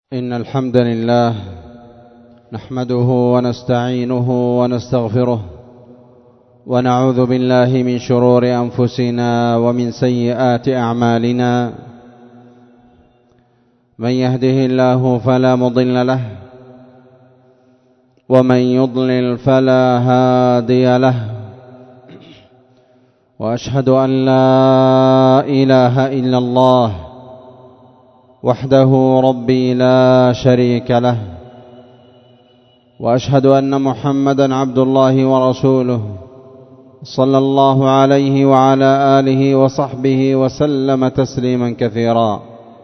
إن الحمد لله نحمده ونستعينه ونستغفره ونعوذ بالله من شرور أنفسنا ومن سيئات أعمالنا. من يهده الله فلا مضل له ومن يضلل فلا هادي له، وأشهد أن لا إله إلا الله وحده ربي لا شريك له، وأشهد أن محمدا عبد الله ورسوله صلى الله عليه وعلى آله وصحبه وسلم تسليما كثيرا.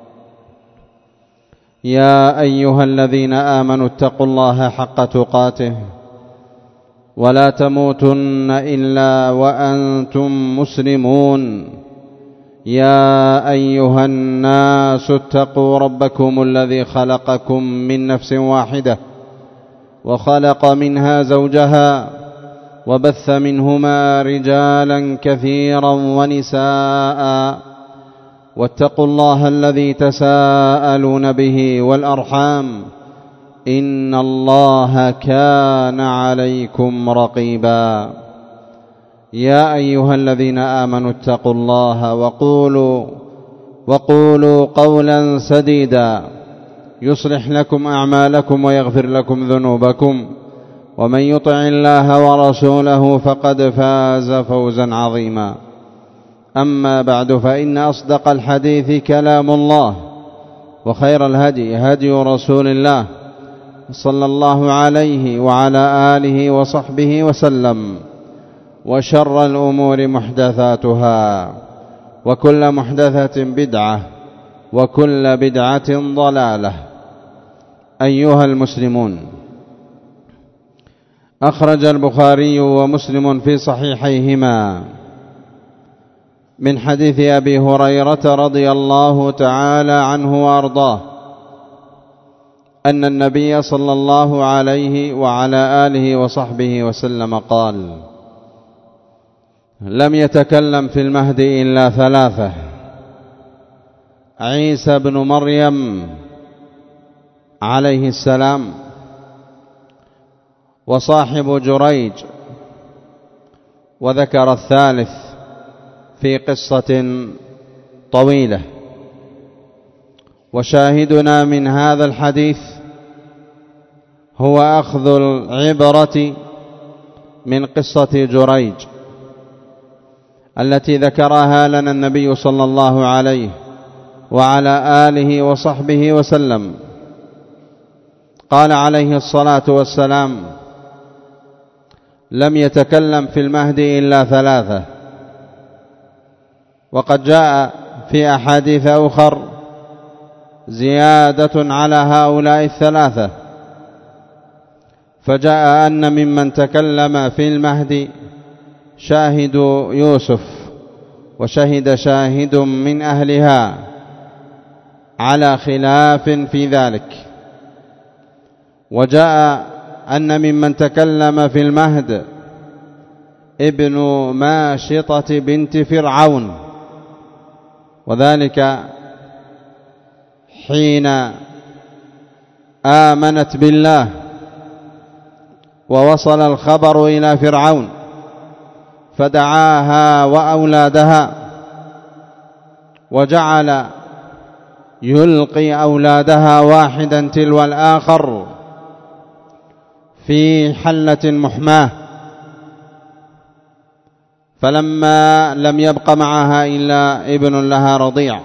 يا أيها الذين آمنوا اتقوا الله حق تقاته ولا تموتن إلا وأنتم مسلمون. يا أيها الناس اتقوا ربكم الذي خلقكم من نفس واحدة وخلق منها زوجها وبث منهما رجالا كثيرا ونساء، واتقوا الله الذي تساءلون به والأرحام إن الله كان عليكم رقيبا. يا أيها الذين آمنوا اتقوا الله وقولوا قولا سديدا يصلح لكم أعمالكم ويغفر لكم ذنوبكم، ومن يطع الله ورسوله فقد فاز فوزا عظيما. أما بعد، فإن أصدق الحديث كلام الله، وخير الهدي هدي رسول الله صلى الله عليه وعلى آله وصحبه وسلم، وشر الأمور محدثاتها، وكل محدثة بدعة، وكل بدعة ضلالة. أيها المسلمون، أخرج البخاري ومسلم في صحيحيهما من حديث أبي هريرة رضي الله تعالى عنه وأرضاه أن النبي صلى الله عليه وعلى آله وصحبه وسلم قال: لم يتكلم في المهد إلا ثلاثة: عيسى بن مريم عليه السلام، وصاحب جريج، وذكر الثالث في قصة طويلة. وشاهدنا من هذا الحديث هو أخذ العبرة من قصة جريج التي ذكرها لنا النبي صلى الله عليه وعلى آله وصحبه وسلم. قال عليه الصلاة والسلام: لم يتكلم في المهد إلا ثلاثة. وقد جاء في أحاديث أخر زيادة على هؤلاء الثلاثة، فجاء أن ممن تكلم في المهد شاهد يوسف، وشهد شاهد من أهلها، على خلاف في ذلك. وجاء أن ممن تكلم في المهد ابن ماشطة بنت فرعون، وذلك حين آمنت بالله ووصل الخبر إلى فرعون فدعاها وأولادها، وجعل يلقي أولادها واحدا تلو الآخر في حلة محماة، فلما لم يبق معها إلا ابن لها رضيع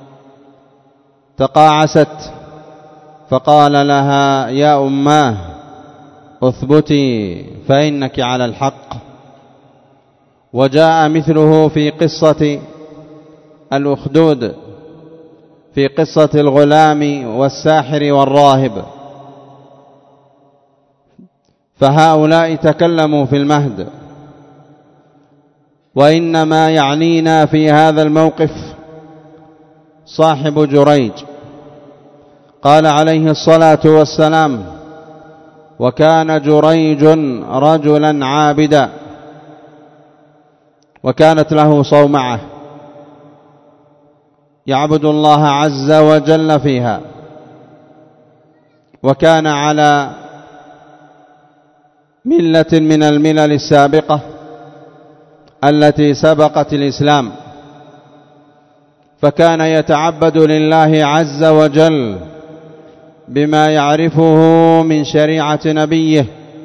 تقاعست، فقال لها: يا أماه اثبتي فإنك على الحق. وجاء مثله في قصة الأخدود، في قصة الغلام والساحر والراهب، فهؤلاء تكلموا في المهد. وإنما يعنينا في هذا الموقف صاحب جريج. قال عليه الصلاة والسلام: وكان جريج رجلا عابدا، وكانت له صومعة يعبد الله عز وجل فيها، وكان على ملة من الملل السابقة التي سبقت الإسلام، فكان يتعبد لله عز وجل بما يعرفه من شريعة نبيه،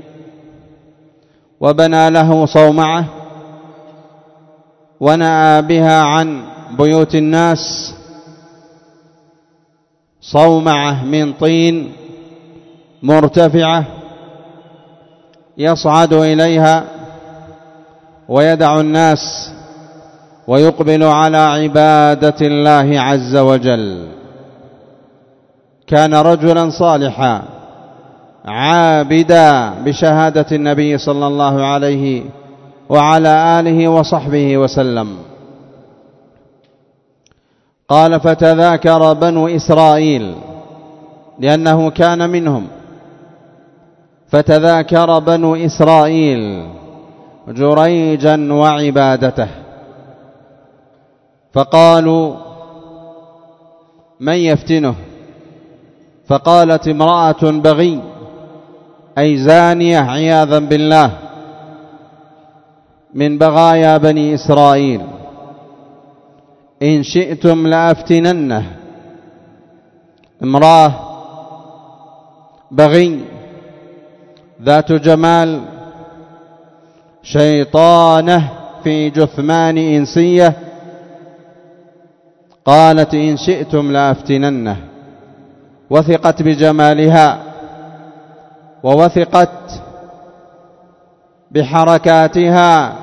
وبنى له صومعة ونأى بها عن بيوت الناس، صومعة من طين مرتفعة يصعد إليها ويدع الناس ويقبل على عبادة الله عز وجل. كان رجلا صالحا عابدا بشهادة النبي صلى الله عليه وعلى آله وصحبه وسلم. قال: فتذاكر بنو إسرائيل، لأنه كان منهم، فتذاكر بنو إسرائيل جريجا وعبادته، فقالوا: من يفتنه؟ فقالت امرأة بغي، أي زانية عياذا بالله، من بغايا بني إسرائيل: إن شئتم لأفتننه. امرأة بغي ذات جمال، شيطانة في جثمان إنسية، قالت: إن شئتم لأفتننه، وثقت بجمالها ووثقت بحركاتها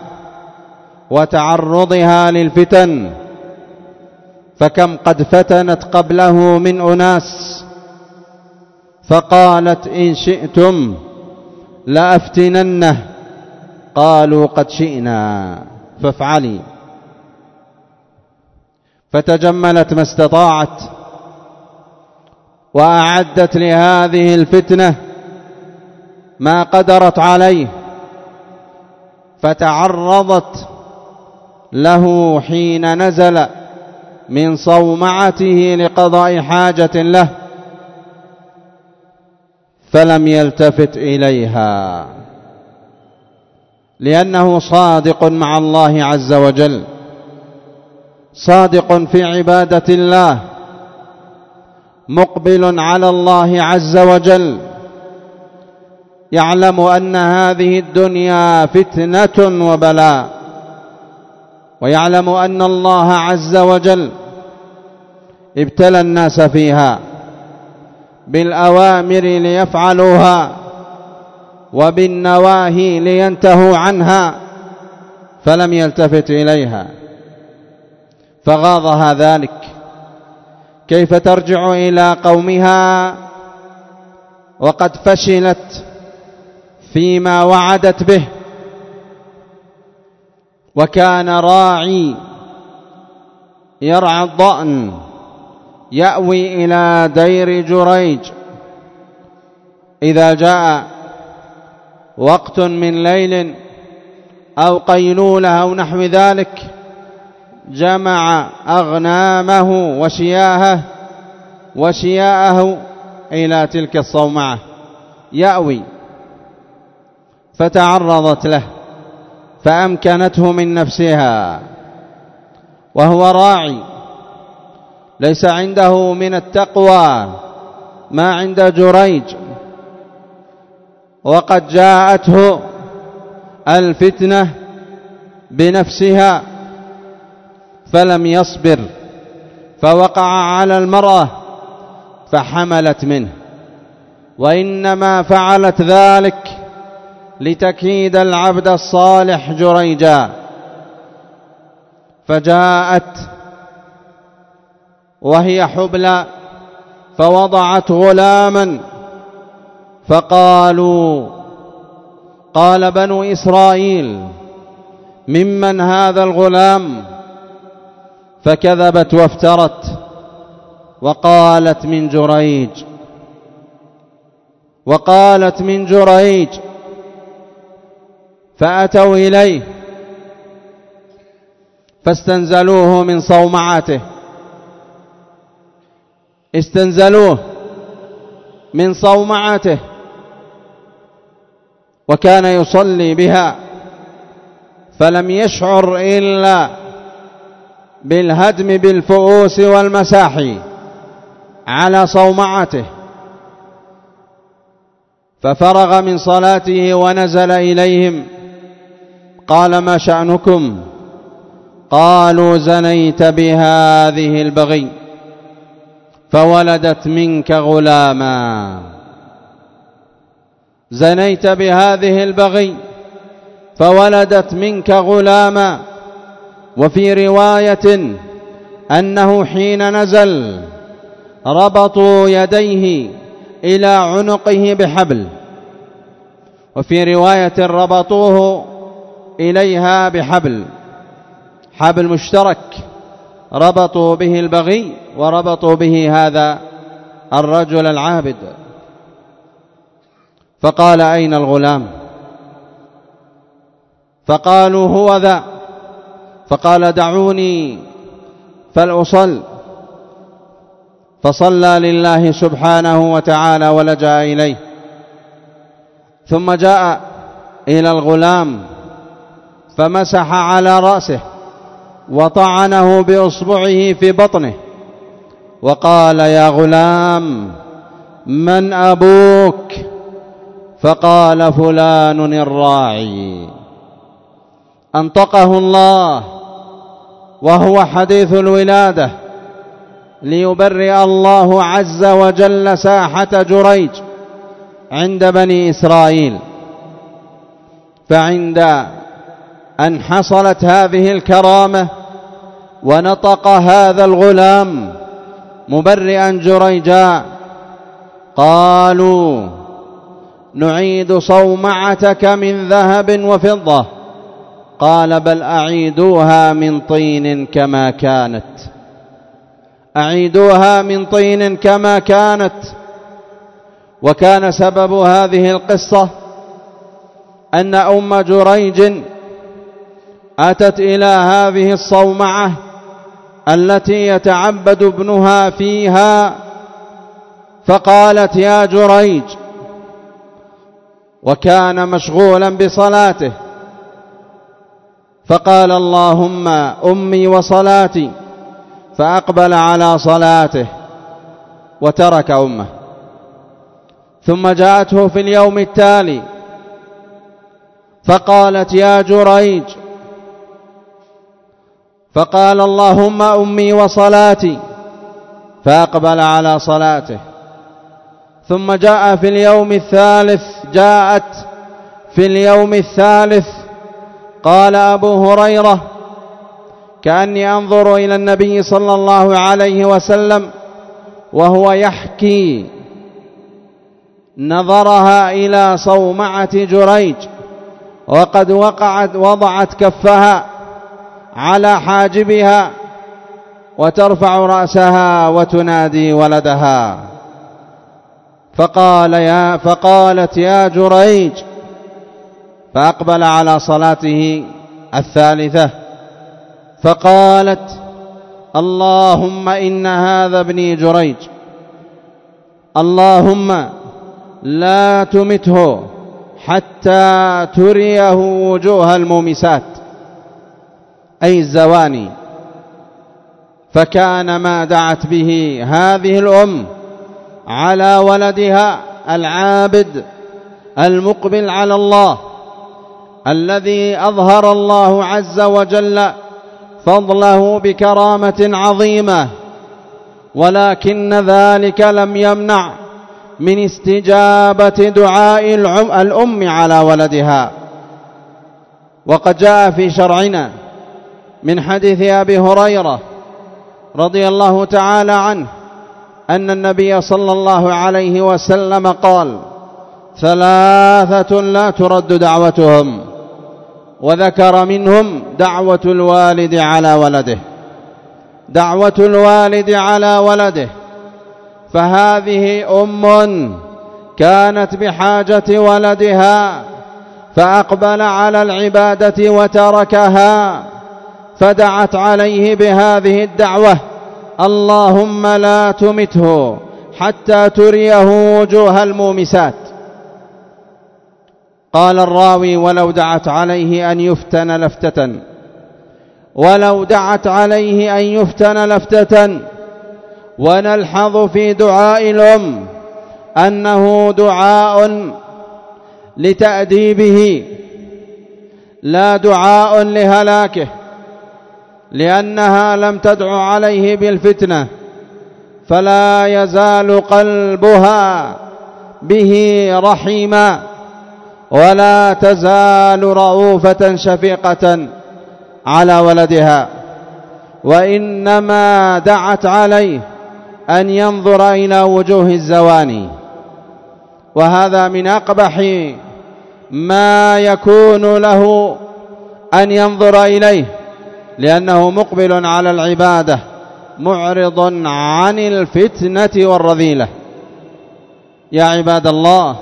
وتعرضها للفتن، فكم قد فتنت قبله من أناس، فقالت: إن شئتم لأفتننه. قالوا: قد شئنا فافعلي. فتجملت ما استطاعت وأعدت لهذه الفتنة ما قدرت عليه، فتعرضت له حين نزل من صومعته لقضاء حاجة له، فلم يلتفت إليها، لأنه صادق مع الله عز وجل، صادق في عبادة الله، مقبل على الله عز وجل، يعلم أن هذه الدنيا فتنة وبلاء، ويعلم أن الله عز وجل ابتلى الناس فيها بالأوامر ليفعلوها وبالنواهي لينتهوا عنها، فلم يلتفت إليها، فغاضها ذلك. كيف ترجع إلى قومها وقد فشلت فيما وعدت به؟ وكان راعي يرعى الضأن يأوي إلى دير جريج، إذا جاء وقت من ليل أو قيلولة أو نحو ذلك جمع أغنامه وشياءه إلى تلك الصومعة يأوي، فتعرضت له فأمكنته من نفسها، وهو راعي ليس عنده من التقوى ما عند جريج، وقد جاءته الفتنة بنفسها فلم يصبر، فوقع على المرأة فحملت منه، وإنما فعلت ذلك لتكيد العبد الصالح جريجا. فجاءت وهي حبلى فوضعت غلاما، قال بنو إسرائيل: ممن هذا الغلام؟ فكذبت وافترت وقالت: من جريج. فأتوا إليه فاستنزلوه من صومعته، استنزلوه من صومعته، وكان يصلي بها فلم يشعر إلا بالهدم بالفؤوس والمساحي على صومعته، ففرغ من صلاته ونزل إليهم قال: ما شأنكم؟ قالوا: زنيت بهذه البغي فولدت منك غلاما. زنيت بهذه البغي فولدت منك غلاما. وفي رواية أنه حين نزل ربطوا يديه إلى عنقه بحبل، وفي رواية ربطوه إليها بحبل، حبل مشترك ربطوا به البغي وربطوا به هذا الرجل العابد. فقال: أين الغلام؟ فقالوا: هو ذا. فقال: دعوني فلأصل. فصلى لله سبحانه وتعالى ولجأ إليه، ثم جاء إلى الغلام فمسح على رأسه وطعنه بإصبعه في بطنه وقال: يا غلام، من أبوك؟ فقال: فلان الراعي. أنطقه الله وهو حديث الولادة ليبرئ الله عز وجل ساحة جريج عند بني إسرائيل. فعند أن حصلت هذه الكرامة ونطق هذا الغلام مبرئا جريجا، قالوا: نعيد صومعتك من ذهب وفضة. قال: بل أعيدوها من طين كما كانت، أعيدوها من طين كما كانت. وكان سبب هذه القصة أن أم جريج أتت إلى هذه الصومعة التي يتعبد ابنها فيها، فقالت: يا جريج، وكان مشغولا بصلاته، فقال: اللهم أمي وصلاتي، فأقبل على صلاته وترك أمه. ثم جاءته في اليوم التالي فقالت: يا جريج، فقال: اللهم أمي وصلاتي، فأقبل على صلاته. ثم جاء في اليوم الثالث، جاءت في اليوم الثالث. قال أبو هريرة: كأني أنظر إلى النبي صلى الله عليه وسلم وهو يحكي نظرها إلى صومعة جريج وقد وضعت كفها على حاجبها وترفع رأسها وتنادي ولدها، فقالت: يا جريج، فأقبل على صلاته الثالثة فقالت: اللهم إن هذا ابني جريج، اللهم لا تمته حتى تريه وجوه المومسات، أي الزواني. فكان ما دعت به هذه الأم على ولدها العابد المقبل على الله، الذي أظهر الله عز وجل فضله بكرامة عظيمة، ولكن ذلك لم يمنع من استجابة دعاء الأم على ولدها. وقد جاء في شرعنا من حديث أبي هريرة رضي الله تعالى عنه أن النبي صلى الله عليه وسلم قال: ثلاثة لا ترد دعوتهم، وذكر منهم دعوة الوالد على ولده، دعوة الوالد على ولده. فهذه أم كانت بحاجة ولدها فأقبل على العبادة وتركها، فدعت عليه بهذه الدعوة: اللهم لا تمته حتى تريه وجوه المومسات. قال الراوي: ولو دعت عليه أن يفتن لفتة، ولو دعت عليه أن يفتن لفتة. ونلحظ في دعاء الأم أنه دعاء لتأديبه لا دعاء لهلاكه، لأنها لم تدع عليه بالفتنة، فلا يزال قلبها به رحيما، ولا تزال رؤوفة شفيقة على ولدها، وإنما دعت عليه أن ينظر إلى وجوه الزواني، وهذا من أقبح ما يكون له أن ينظر إليه، لأنه مقبل على العبادة معرض عن الفتنة والرذيلة. يا عباد الله،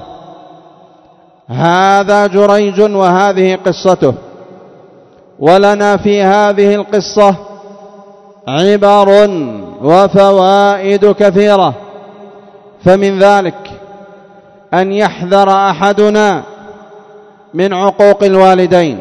هذا جريج وهذه قصته، ولنا في هذه القصة عبر وفوائد كثيرة. فمن ذلك أن يحذر أحدنا من عقوق الوالدين،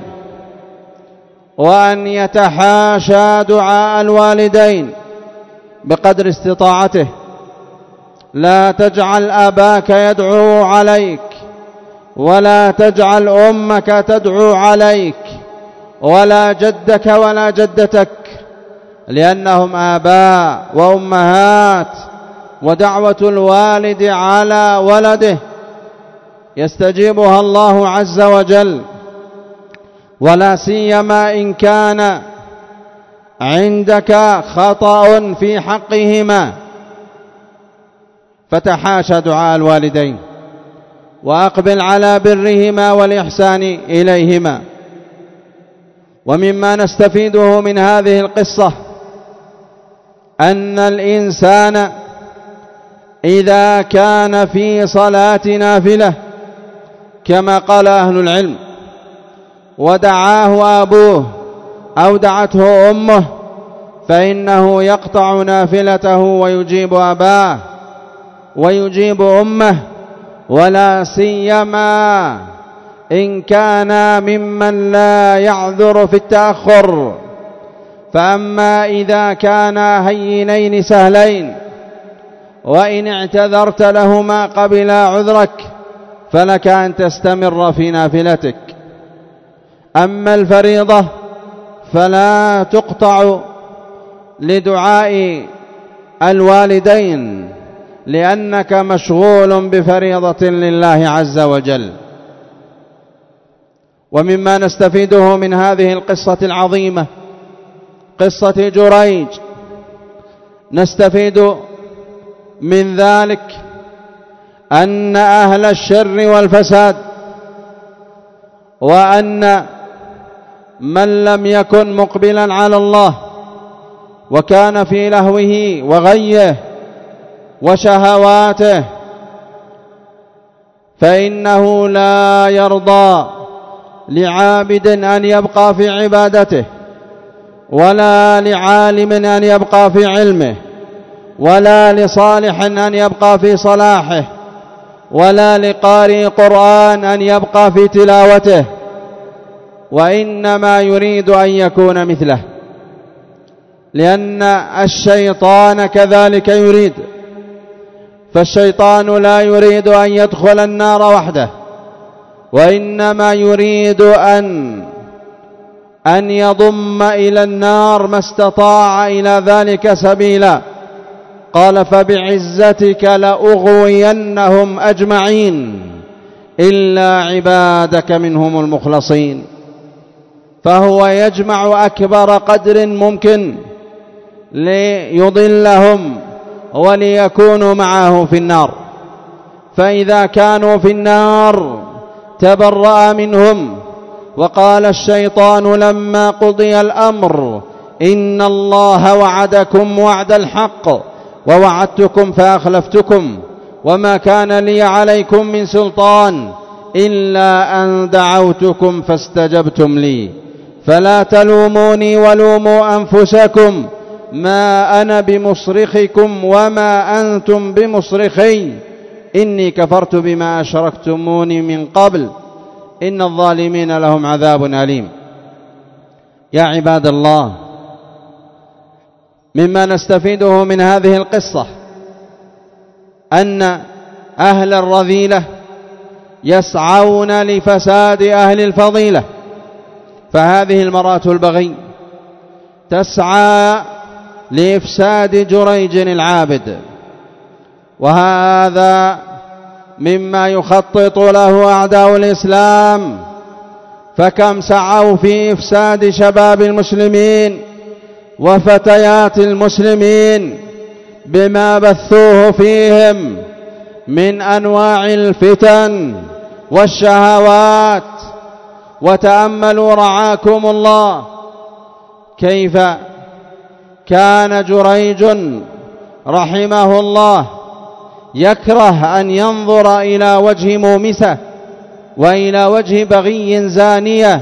وأن يتحاشى دعاء الوالدين بقدر استطاعته. لا تجعل أباك يدعو عليك، ولا تجعل أمك تدعو عليك، ولا جدك ولا جدتك، لأنهم آباء وأمهات، ودعوة الوالد على ولده يستجيبها الله عز وجل، ولا سيما إن كان عندك خطأ في حقهما، فتحاشى دعاء الوالدين وأقبل على برهما والإحسان إليهما. ومما نستفيده من هذه القصة أن الإنسان إذا كان في صلاة نافلة كما قال أهل العلم ودعاه أبوه أو دعته أمه، فإنه يقطع نافلته ويجيب أباه ويجيب أمه، ولا سيما إن كان ممن لا يعذر في التأخر. فأما إذا كان هينين سهلين وإن اعتذرت لهما قبل عذرك فلك أن تستمر في نافلتك. أما الفريضة فلا تقطع لدعاء الوالدين، لأنك مشغول بفريضة لله عز وجل. ومما نستفيده من هذه القصة العظيمة قصة جريج، نستفيد من ذلك أن أهل الشر والفساد وأن من لم يكن مقبلا على الله وكان في لهوه وغيه وشهواته فإنه لا يرضى لعابد أن يبقى في عبادته، ولا لعالم أن يبقى في علمه، ولا لصالح أن يبقى في صلاحه، ولا لقارئ قرآن أن يبقى في تلاوته، وإنما يريد أن يكون مثله، لأن الشيطان كذلك يريد. فالشيطان لا يريد أن يدخل النار وحده، وإنما يريد أن يضم إلى النار ما استطاع إلى ذلك سبيلا. قال: فبعزتك لأغوينهم أجمعين إلا عبادك منهم المخلصين. فهو يجمع أكبر قدر ممكن ليضلهم وليكونوا معه في النار. فإذا كانوا في النار تبرأ منهم. وقال الشيطان لما قضي الأمر: إن الله وعدكم وعد الحق ووعدتكم فأخلفتكم وما كان لي عليكم من سلطان إلا أن دعوتكم فاستجبتم لي فلا تلوموني ولوموا أنفسكم ما أنا بمصرخكم وما أنتم بمصرخي إني كفرت بما أشركتموني من قبل إن الظالمين لهم عذاب أليم. يا عباد الله، مما نستفيده من هذه القصة أن أهل الرذيلة يسعون لفساد أهل الفضيلة، فهذه المرأة البغي تسعى لإفساد جريج العابد، وهذا مما يخطط له أعداء الإسلام، فكم سعوا في إفساد شباب المسلمين وفتيات المسلمين بما بثوه فيهم من أنواع الفتن والشهوات. وتأملوا رعاكم الله كيف كان جريج رحمه الله يكره أن ينظر إلى وجه مومسة وإلى وجه بغي زانية.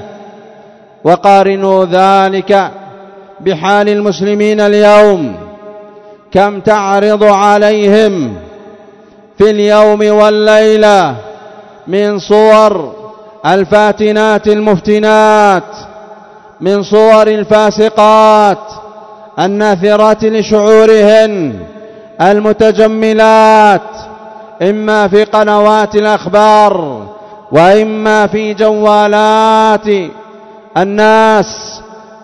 وقارنوا ذلك بحال المسلمين اليوم، كم تعرض عليهم في اليوم والليلة من صور الفاتنات المفتنات، من صور الفاسقات الناثرات لشعورهن المتجملات، إما في قنوات الأخبار وإما في جوالات الناس.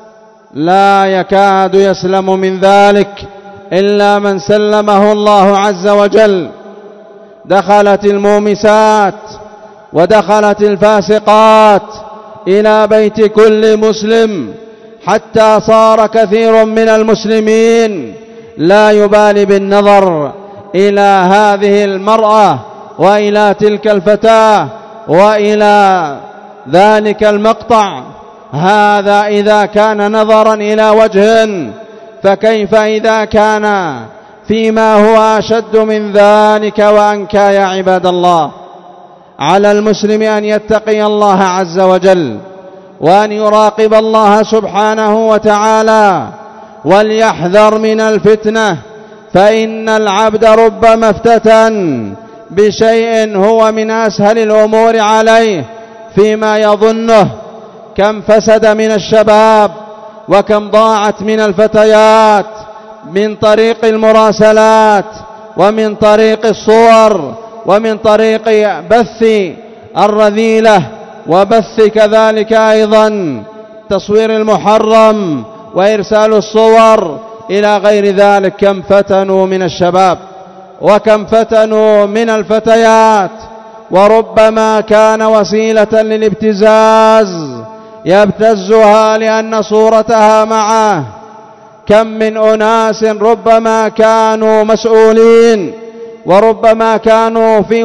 لا يكاد يسلم من ذلك إلا من سلمه الله عز وجل. دخلت المومسات ودخلت الفاسقات إلى بيت كل مسلم، حتى صار كثير من المسلمين لا يبالي بالنظر إلى هذه المرأة وإلى تلك الفتاة وإلى ذلك المقطع. هذا إذا كان نظرا إلى وجه، فكيف إذا كان فيما هو أشد من ذلك وأنكى؟ يا عباد الله، على المسلم أن يتقي الله عز وجل وأن يراقب الله سبحانه وتعالى وليحذر من الفتنة، فإن العبد ربما افتتن بشيء هو من أسهل الأمور عليه فيما يظنه. كم فسد من الشباب وكم ضاعت من الفتيات من طريق المراسلات ومن طريق الصور ومن طريق بث الرذيلة وبث كذلك أيضا تصوير المحرم وإرسال الصور إلى غير ذلك. كم فتنوا من الشباب وكم فتنوا من الفتيات، وربما كان وسيلة للابتزاز يبتزها لأن صورتها معه. كم من أناس ربما كانوا مسؤولين وربما كانوا في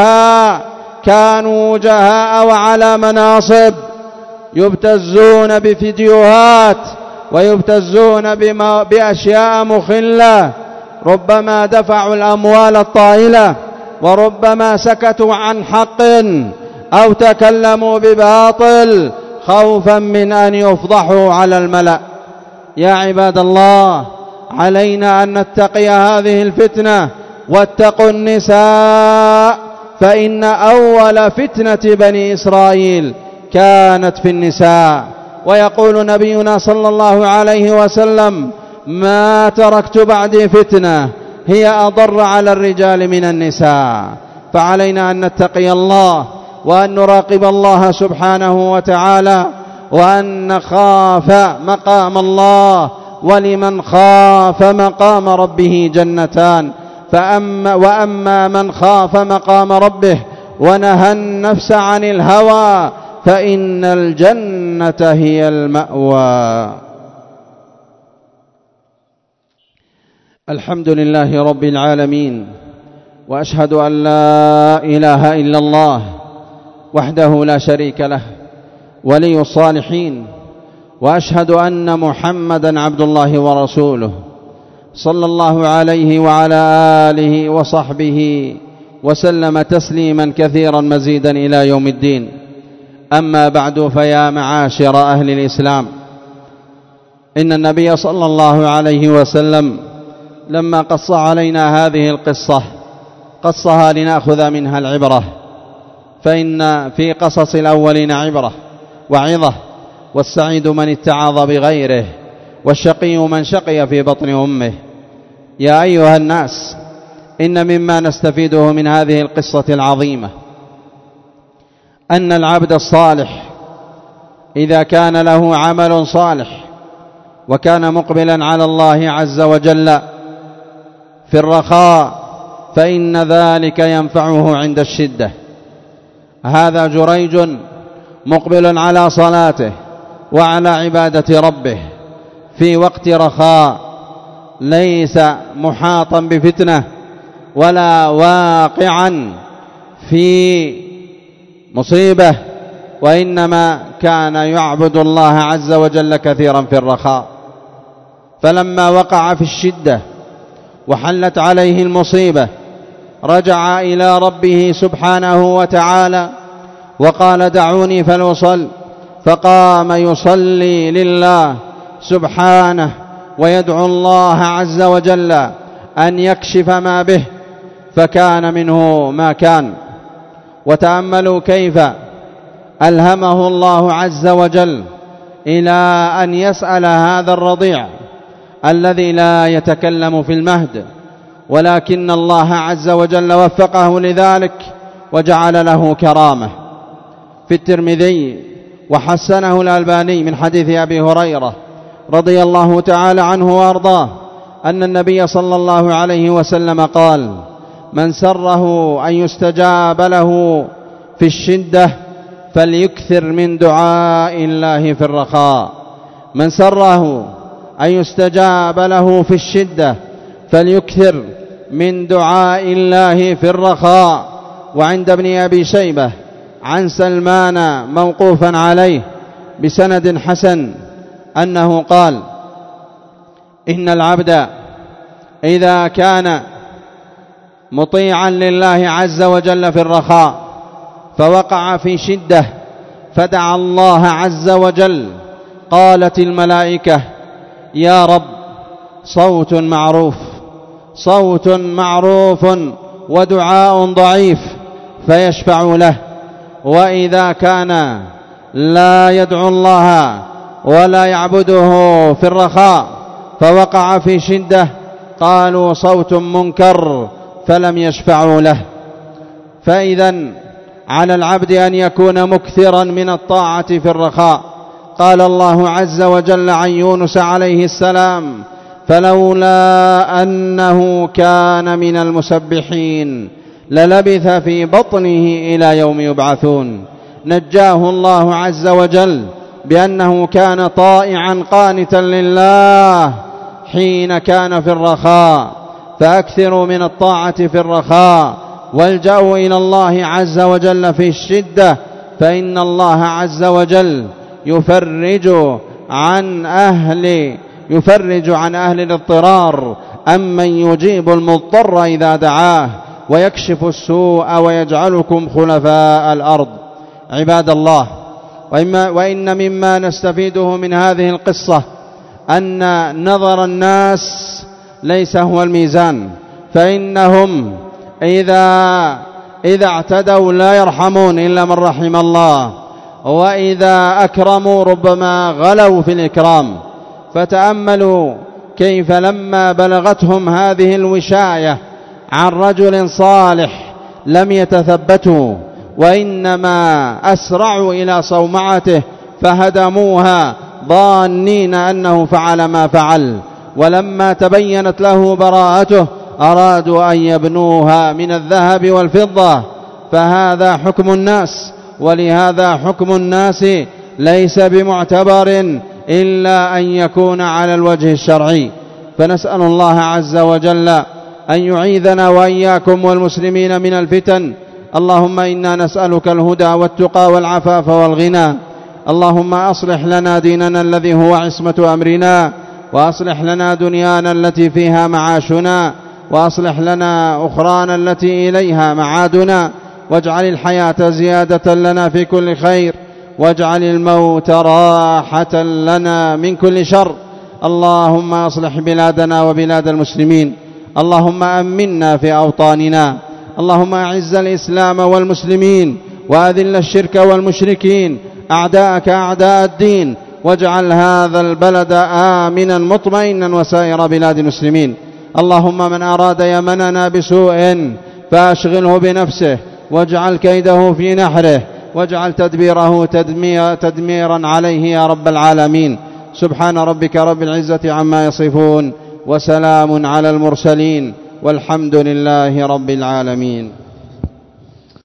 كانوا وجهاء وعلى مناصب، يبتزون بفيديوهات ويبتزون بأشياء مخلة، ربما دفعوا الأموال الطائلة وربما سكتوا عن حق أو تكلموا بباطل خوفا من أن يفضحوا على الملأ. يا عباد الله، علينا أن نتقي هذه الفتنة، واتقوا النساء، فإن أول فتنة بني إسرائيل كانت في النساء. ويقول نبينا صلى الله عليه وسلم: ما تركت بعدي فتنة هي أضر على الرجال من النساء. فعلينا أن نتقي الله وأن نراقب الله سبحانه وتعالى وأن نخاف مقام الله. ولمن خاف مقام ربه جنتان، وأما من خاف مقام ربه ونهى النفس عن الهوى فإن الجنة هي المأوى. الحمد لله رب العالمين، وأشهد أن لا إله إلا الله وحده لا شريك له ولي الصالحين، وأشهد أن محمدا عبد الله ورسوله صلى الله عليه وعلى آله وصحبه وسلم تسليما كثيرا مزيدا إلى يوم الدين. أما بعد، فيا معاشر أهل الإسلام، إن النبي صلى الله عليه وسلم لما قص علينا هذه القصة قصها لنأخذ منها العبرة، فإن في قصص الأولين عبرة وعظة، والسعيد من اتعظ بغيره، والشقي من شقي في بطن أمه. يا أيها الناس، إن مما نستفيده من هذه القصة العظيمة أن العبد الصالح إذا كان له عمل صالح وكان مقبلا على الله عز وجل في الرخاء فإن ذلك ينفعه عند الشدة. هذا جريج مقبل على صلاته وعلى عبادة ربه في وقت رخاء، ليس محاطا بفتنة ولا واقعا في مصيبة، وإنما كان يعبد الله عز وجل كثيرا في الرخاء. فلما وقع في الشدة وحلت عليه المصيبة رجع إلى ربه سبحانه وتعالى وقال دعوني فلأصل، فقام يصلي لله سبحانه ويدعو الله عز وجل أن يكشف ما به، فكان منه ما كان. وتأملوا كيف ألهمه الله عز وجل إلى أن يسأل هذا الرضيع الذي لا يتكلم في المهد، ولكن الله عز وجل وفقه لذلك وجعل له كرامة. في الترمذي وحسنه الألباني من حديث أبي هريرة رضي الله تعالى عنه وأرضاه أن النبي صلى الله عليه وسلم قال: من سره أن يستجاب له في الشدة فليكثر من دعاء الله في الرخاء. من سره أن يستجاب له في الشدة فليكثر من دعاء الله في الرخاء. وعند ابن أبي شيبة عن سلمان موقوفا عليه بسند حسن أنه قال: إن العبد إذا كان مطيعا لله عز وجل في الرخاء فوقع في شدة فدعا الله عز وجل، قالت الملائكة: يا رب، صوت معروف ودعاء ضعيف، فيشفع له. وإذا كان لا يدعو الله ولا يعبده في الرخاء فوقع في شدة قالوا: صوت منكر، فلم يشفعوا له. فإذن على العبد أن يكون مكثرا من الطاعة في الرخاء. قال الله عز وجل عن يونس عليه السلام: فلولا أنه كان من المسبحين للبث في بطنه إلى يوم يبعثون. نجاه الله عز وجل بأنه كان طائعا قانتا لله حين كان في الرخاء. فأكثروا من الطاعة في الرخاء والجأوا إلى الله عز وجل في الشدة، فإن الله عز وجل يفرج عن أهل الاضطرار أمن يجيب المضطر إذا دعاه ويكشف السوء ويجعلكم خلفاء الأرض. عباد الله، وإن مما نستفيده من هذه القصة أن نظر الناس ليس هو الميزان، فإنهم إذا اعتدوا لا يرحمون إلا من رحم الله، وإذا أكرموا ربما غلوا في الإكرام. فتأملوا كيف لما بلغتهم هذه الوشاية عن رجل صالح لم يتثبتوا، وإنما أسرعوا إلى صومعته فهدموها ظانين أنه فعل ما فعل. ولما تبينت له براءته أرادوا أن يبنوها من الذهب والفضة. فهذا حكم الناس، ولهذا حكم الناس ليس بمعتبر إلا أن يكون على الوجه الشرعي. فنسأل الله عز وجل أن يعيذنا وإياكم والمسلمين من الفتن. اللهم إنا نسألك الهدى والتقى والعفاف والغنى. اللهم أصلح لنا ديننا الذي هو عصمة أمرنا، وأصلح لنا دنيانا التي فيها معاشنا، وأصلح لنا أخرانا التي إليها معادنا، واجعل الحياة زيادة لنا في كل خير، واجعل الموت راحة لنا من كل شر. اللهم أصلح بلادنا وبلاد المسلمين، اللهم أمنا في أوطاننا، اللهم أعز الإسلام والمسلمين وأذل الشرك والمشركين أعداءك أعداء الدين، واجعل هذا البلد آمنا مطمئنا وسائر بلاد المسلمين. اللهم من أراد يمننا بسوء فأشغله بنفسه واجعل كيده في نحره واجعل تدبيره تدميرا عليه يا رب العالمين. سبحان ربك رب العزة عما يصفون وسلام على المرسلين والحمد لله رب العالمين.